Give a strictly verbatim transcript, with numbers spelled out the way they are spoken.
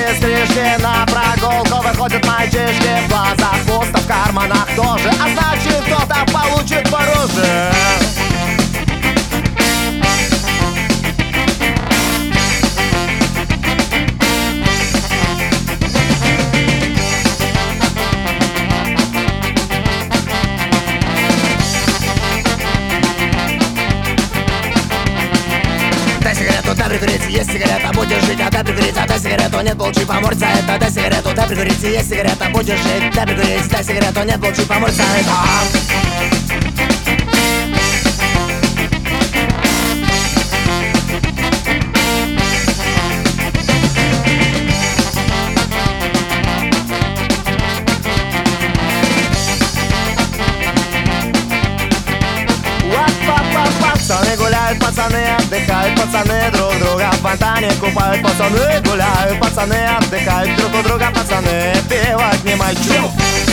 стрижки, на прогулку выходят мальчишки. В глазах пусто, в карманах тоже, а значит кто-то получит по роже. Дай сигарету, дай прикурить, есть сигарета, будешь жить, а дай прикурить, а дай сигарету, нет, получи, поморь за это. Дай сигарету, дай прикурить, есть сигарета, будешь жить, дай прикурить, дай сигарету, нет, получи, поморь за это. Пацаны гуляют, пацаны отдыхают, пацаны друг друга в фонтане купают. Пацаны гуляют, пацаны отдыхают, друг у друга пацаны пиво отнимают.